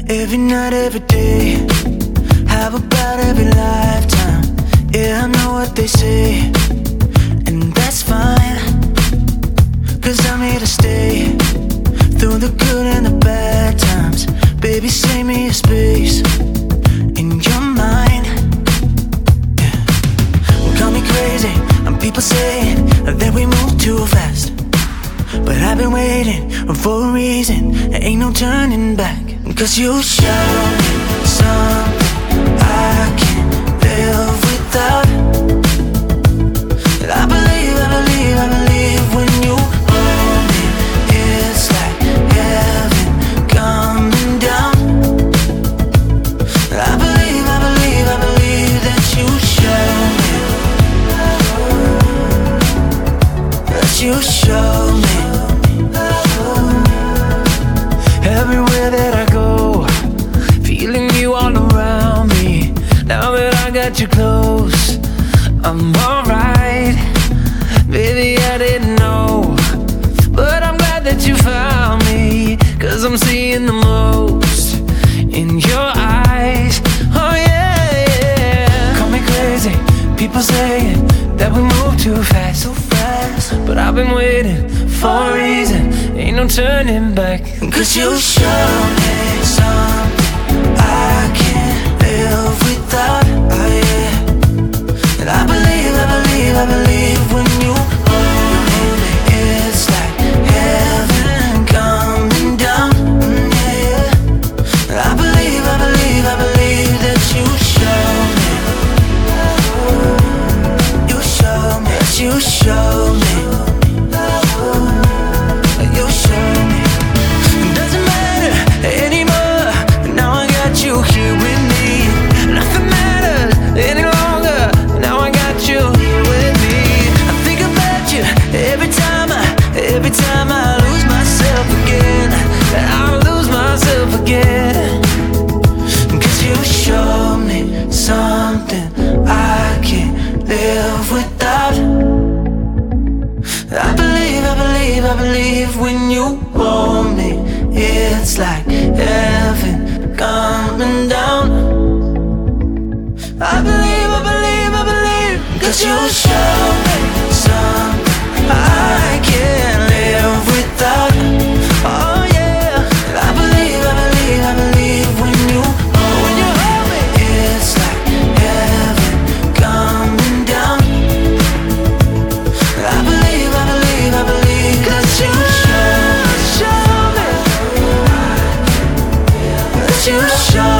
Every night, every day, how about every lifetime? Yeah, I know what they say, and that's fine, 'cause I'm here to stay, through the good and the bad times. Baby, save me a space in your mind. Yeah. Call me crazy, and people saying that we move too fast, but I've been waiting for a reason. There ain't no turning back, 'cause you show me something I can't live without. And I believe when you hold me, it's like heaven coming down. And I believe that you show me, that you show me. Everywhere that I go, feeling you all around me. Now that I got you close, I'm alright. Baby, I didn't know, but I'm glad that you found me, 'cause I'm seeing the most in your eyes. Oh yeah, yeah. Call me crazy, people saying that we move too fast, but I've been waiting for a reason. Ain't no turning back, 'cause you show me something I can't live without. Oh yeah. And I believe when you hold me, it's like heaven coming down. Yeah. And I believe that you show me, that you show me. Every time I lose myself again, I lose myself again, 'cause you show me something I can't live without. I believe when you hold me, it's like heaven coming down. I believe, 'cause you show me something I can't live without. Oh yeah. I believe when you hold me, it's like heaven coming down. I believe 'cause you show me, that you show